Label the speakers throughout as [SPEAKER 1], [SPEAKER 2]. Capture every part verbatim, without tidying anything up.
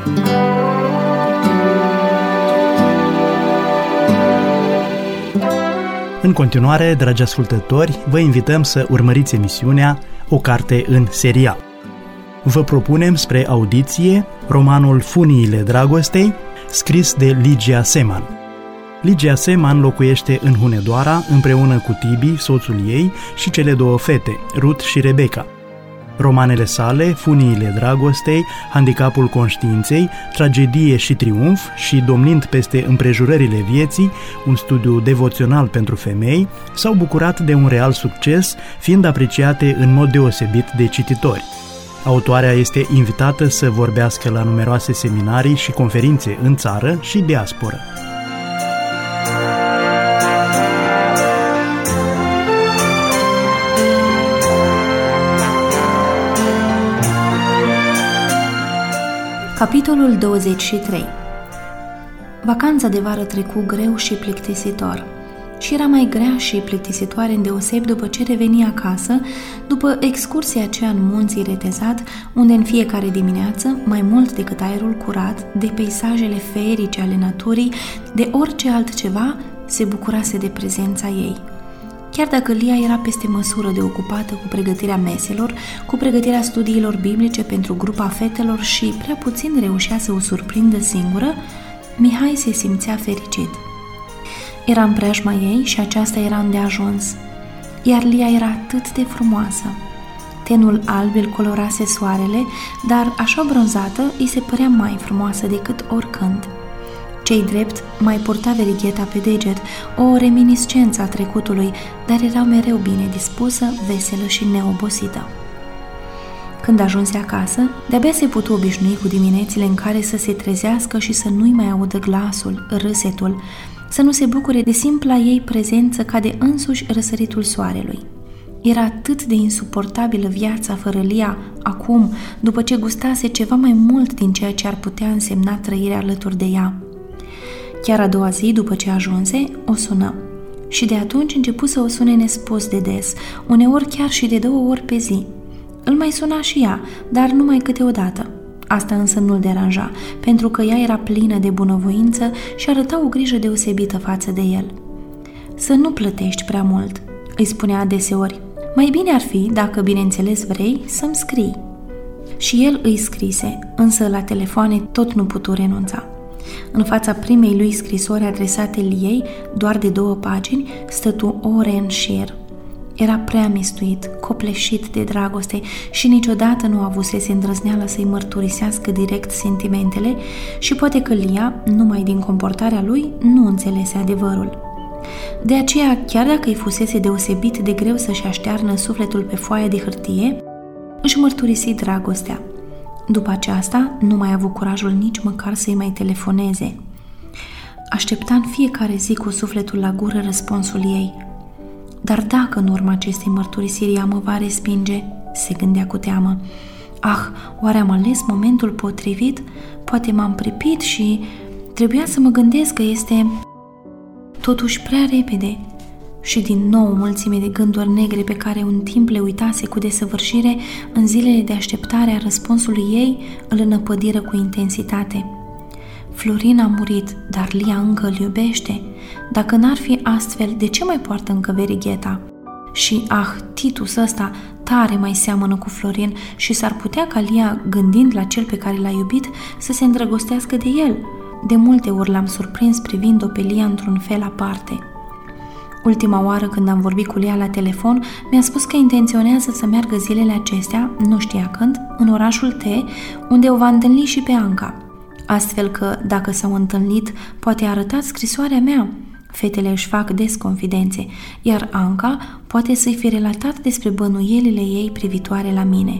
[SPEAKER 1] În continuare, dragi ascultători, vă invităm să urmăriți emisiunea O carte în serial. Vă propunem spre audiție romanul Funiile dragostei, scris de Ligia Seman. Ligia Seman locuiește în Hunedoara împreună cu Tibi, soțul ei, și cele două fete, Ruth și Rebecca. Romanele sale, Funiile dragostei, Handicapul conștiinței, Tragedie și triumf și Domnind peste împrejurările vieții, un studiu devoțional pentru femei, s-au bucurat de un real succes, fiind apreciate în mod deosebit de cititori. Autoarea este invitată să vorbească la numeroase seminarii și conferințe în țară și diasporă.
[SPEAKER 2] Capitolul douăzeci și trei. Vacanța de vară trecu greu și plictisitor. Și era mai grea și plictisitoare îndeosebi după ce reveni acasă, după excursia aceea în munții retezat, unde în fiecare dimineață, mai mult decât aerul curat, de peisajele feerice ale naturii, de orice altceva, se bucurase de prezența ei. Chiar dacă Lia era peste măsură de ocupată cu pregătirea meselor, cu pregătirea studiilor biblice pentru grupa fetelor și prea puțin reușea să o surprindă singură, Mihai se simțea fericit. Era în preajma ei și aceasta era îndeajuns. Iar Lia era atât de frumoasă. Tenul alb îl colorase soarele, dar așa bronzată îi se părea mai frumoasă decât oricând. Cei drept mai purta verigheta pe deget, o reminiscență a trecutului, dar era mereu bine dispusă, veselă și neobosită. Când ajunse acasă, de-abia se putu obișnui cu diminețile în care să se trezească și să nu-i mai audă glasul, râsetul, să nu se bucure de simpla ei prezență ca de însuși răsăritul soarelui. Era atât de insuportabilă viața fără Lia, acum, după ce gustase ceva mai mult din ceea ce ar putea însemna trăirea alături de ea. Chiar a doua zi, după ce ajunse, o sună. Și de atunci începu să o sune nespus de des, uneori chiar și de două ori pe zi. Îl mai suna și ea, dar numai câteodată. Asta însă nu-l deranja, pentru că ea era plină de bunăvoință și arăta o grijă deosebită față de el. Să nu plătești prea mult, îi spunea adeseori. Mai bine ar fi, dacă bineînțeles vrei, să-mi scrii. Și el îi scrise, însă la telefoane tot nu putu renunța. În fața primei lui scrisori adresate Liei, doar de două pagini, stătu ore în șir. Era prea mistuit, copleșit de dragoste și niciodată nu avusese îndrăzneala să-i mărturisească direct sentimentele și poate că Lia, numai din comportarea lui, nu înțelese adevărul. De aceea, chiar dacă îi fusese deosebit de greu să-și aștearnă sufletul pe foaia de hârtie, își mărturisi dragostea. După aceasta, nu mai a avut curajul nici măcar să-i mai telefoneze. Aștepta în fiecare zi cu sufletul la gură răspunsul ei. Dar dacă în urma acestei mărturisiri ea mă va respinge, se gândea cu teamă. Ah, oare am ales momentul potrivit? Poate m-am pripit și trebuia să mă gândesc că este totuși prea repede. Și din nou o mulțime de gânduri negre pe care un timp le uitase cu desăvârșire, în zilele de așteptare a răspunsului ei, îl înăpădiră cu intensitate. Florin a murit, dar Lia încă îl iubește. Dacă n-ar fi astfel, de ce mai poartă încă verigheta? Și, ah, Titus ăsta tare mai seamănă cu Florin și s-ar putea ca Lia, gândind la cel pe care l-a iubit, să se îndrăgostească de el. De multe ori l-am surprins privind-o pe Lia într-un fel aparte. Ultima oară când am vorbit cu Lia la telefon, mi-a spus că intenționează să meargă zilele acestea, nu știa când, în orașul T, unde o va întâlni și pe Anca. Astfel că, dacă s-au întâlnit, poate a arătat scrisoarea mea. Fetele își fac des confidențe, iar Anca poate să-i fi relatat despre bănuielile ei privitoare la mine.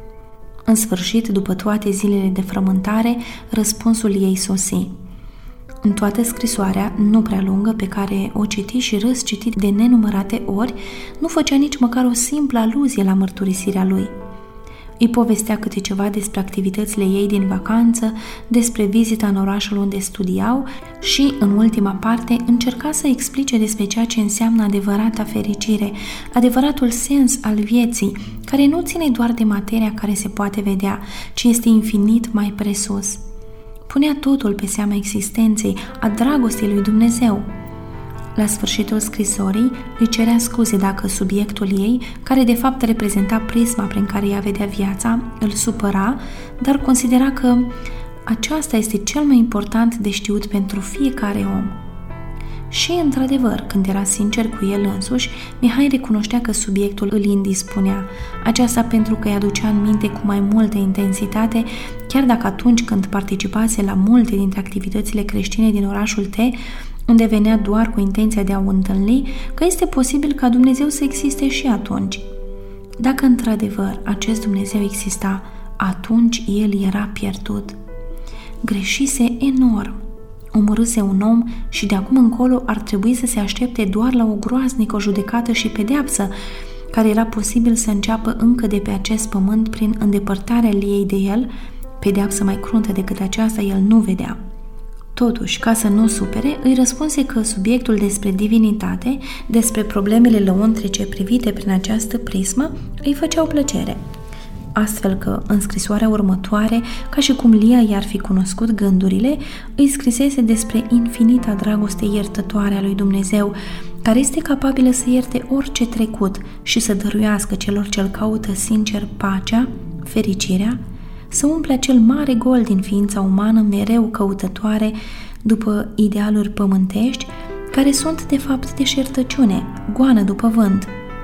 [SPEAKER 2] În sfârșit, după toate zilele de frământare, răspunsul ei sosi. În toată scrisoarea, nu prea lungă, pe care o citi și răsciti de nenumărate ori, nu făcea nici măcar o simplă aluzie la mărturisirea lui. Îi povestea câte ceva despre activitățile ei din vacanță, despre vizita în orașul unde studiau și, în ultima parte, încerca să explice despre ceea ce înseamnă adevărata fericire, adevăratul sens al vieții, care nu ține doar de materia care se poate vedea, ci este infinit mai presus. punea totul pe seama existenței, a dragostei lui Dumnezeu. La sfârșitul scrisorii îi cerea scuze dacă subiectul ei, care de fapt reprezenta prisma prin care ea vedea viața, îl supăra, dar considera că aceasta este cel mai important de știut pentru fiecare om. Și, într-adevăr, când era sincer cu el însuși, Mihai recunoștea că subiectul îl indispunea, aceasta pentru că îi aducea în minte cu mai multă intensitate, chiar dacă atunci când participase la multe dintre activitățile creștine din orașul T, unde venea doar cu intenția de a o întâlni, că este posibil ca Dumnezeu să existe și atunci. Dacă într-adevăr acest Dumnezeu exista, atunci el era pierdut. Greșise enorm. Omorâse un om și de acum încolo ar trebui să se aștepte doar la o groaznică judecată și pedeapsă, care era posibil să înceapă încă de pe acest pământ prin îndepărtarea ei de el, pedeapsă mai cruntă decât aceasta el nu vedea. Totuși, ca să nu supere, îi răspunse că subiectul despre divinitate, despre problemele lăuntrice privite prin această prismă, îi făceau plăcere. Astfel că, în scrisoarea următoare, ca și cum Lia i-ar fi cunoscut gândurile, îi scrisese despre infinita dragoste iertătoare a lui Dumnezeu, care este capabilă să ierte orice trecut și să dăruiască celor ce-L caută sincer pacea, fericirea, să umple acel mare gol din ființa umană mereu căutătoare după idealuri pământești, care sunt de fapt deșertăciune, goană după vânt.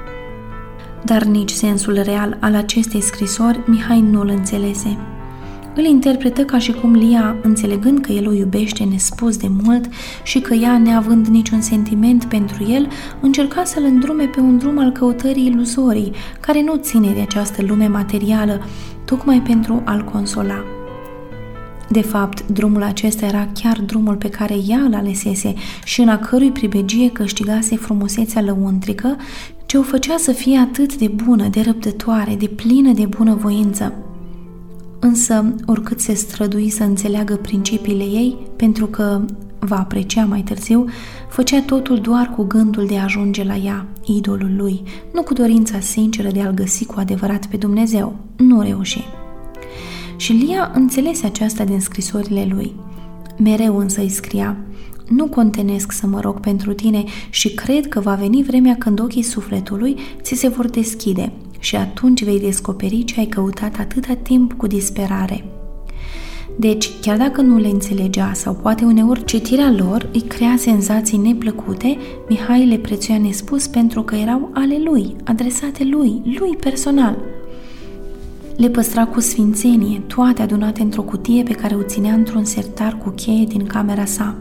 [SPEAKER 2] Dar nici sensul real al acestei scrisori Mihai nu-l înțelese. Îl interpretă ca și cum Lia, înțelegând că el o iubește nespus de mult și că ea, neavând niciun sentiment pentru el, încerca să-l îndrume pe un drum al căutării iluzorii, care nu ține de această lume materială, tocmai pentru a-l consola. De fapt, drumul acesta era chiar drumul pe care ea îl alesese și în a cărui pribegie câștigase frumusețea lăuntrică, ce o făcea să fie atât de bună, de răbdătoare, de plină de bunăvoință. Însă, oricât se strădui să înțeleagă principiile ei, pentru că va aprecia mai târziu, făcea totul doar cu gândul de a ajunge la ea, idolul lui, nu cu dorința sinceră de a-L găsi cu adevărat pe Dumnezeu. Nu reuși. Și Lia înțelese aceasta din scrisorile lui. Mereu însă îi scria: nu contenesc să mă rog pentru tine și cred că va veni vremea când ochii sufletului ți se vor deschide și atunci vei descoperi ce ai căutat atâta timp cu disperare. Deci, chiar dacă nu le înțelegea sau poate uneori citirea lor îi crea senzații neplăcute, Mihai le prețuia nespus pentru că erau ale lui, adresate lui, lui personal. Le păstra cu sfințenie, toate adunate într-o cutie pe care o ținea într-un sertar cu cheie din camera sa.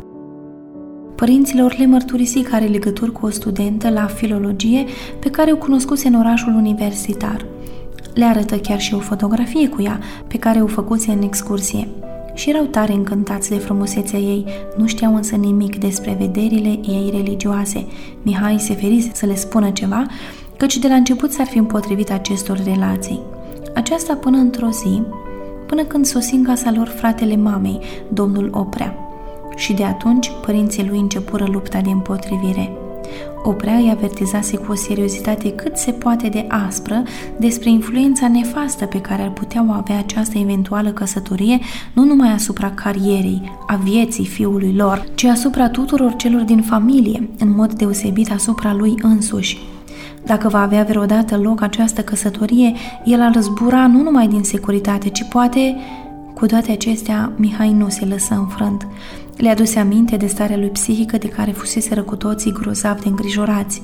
[SPEAKER 2] Părinților le mărturisi că are legături cu o studentă la filologie pe care o cunoscuse în orașul universitar. Le arătă chiar și o fotografie cu ea, pe care o făcuse în excursie. Și erau tare încântați de frumusețea ei, nu știau însă nimic despre vederile ei religioase. Mihai se ferise să le spună ceva, căci de la început s-ar fi împotrivit acestor relații. Aceasta până într-o zi, până când sosi în casa lor fratele mamei, domnul Oprea. Și de atunci părinții lui începură lupta de împotrivire. Oprea îi avertizase cu o seriozitate cât se poate de aspră despre influența nefastă pe care ar putea o avea această eventuală căsătorie nu numai asupra carierei, a vieții fiului lor, ci asupra tuturor celor din familie, în mod deosebit asupra lui însuși. Dacă va avea vreodată loc această căsătorie, el ar zbura nu numai din securitate, ci poate... Cu toate acestea, Mihai nu se lăsă înfrânt. Le aduse aminte de starea lui psihică de care fuseseră cu toții grozav de îngrijorați.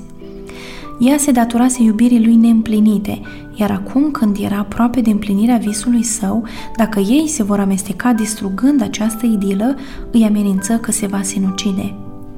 [SPEAKER 2] Ea se datorase iubirii lui neîmplinite, iar acum, când era aproape de împlinirea visului său, dacă ei se vor amesteca distrugând această idilă, îi amenință că se va sinucide.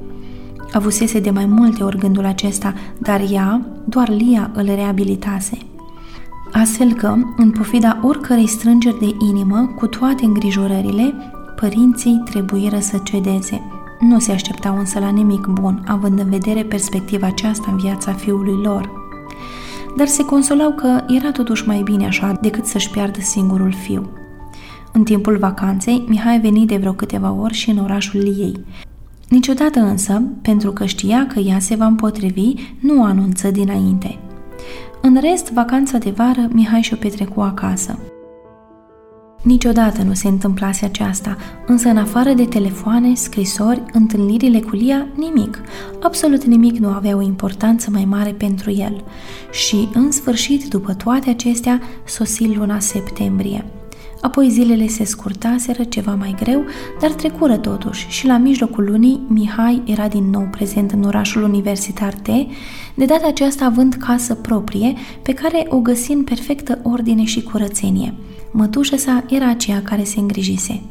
[SPEAKER 2] Avusese de mai multe ori gândul acesta, dar ea, doar Lia, îl reabilitase. Astfel că, în pofida oricărei strângeri de inimă, cu toate îngrijorările, părinții trebuiră să cedeze. Nu se așteptau însă la nimic bun, având în vedere perspectiva aceasta în viața fiului lor. Dar se consolau că era totuși mai bine așa decât să-și piardă singurul fiu. În timpul vacanței, Mihai veni de vreo câteva ori și în orașul Liei. Niciodată însă, pentru că știa că ea se va împotrivi, nu o anunță dinainte. În rest, vacanța de vară, Mihai și-o petrecu acasă. Niciodată nu se întâmplase aceasta, însă în afară de telefoane, scrisori, întâlnirile cu Lia, nimic, absolut nimic nu avea o importanță mai mare pentru el. Și, în sfârșit, după toate acestea, sosi luna septembrie. Apoi zilele se scurtaseră ceva mai greu, dar trecură totuși și la mijlocul lunii Mihai era din nou prezent în orașul universitar T, de data aceasta având casă proprie pe care o găsi în perfectă ordine și curățenie. Mătușa sa era aceea care se îngrijise.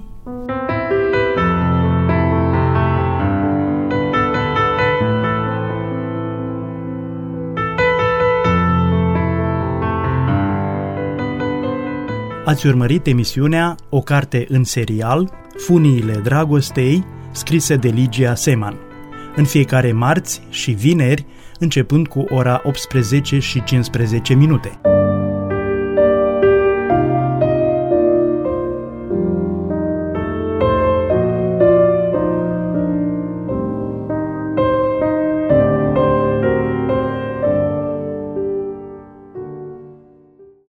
[SPEAKER 1] Ați urmărit emisiunea O carte în serial, Funiile dragostei, scrisă de Ligia Seman, în fiecare marți și vineri, începând cu ora optsprezece și cincisprezece minute.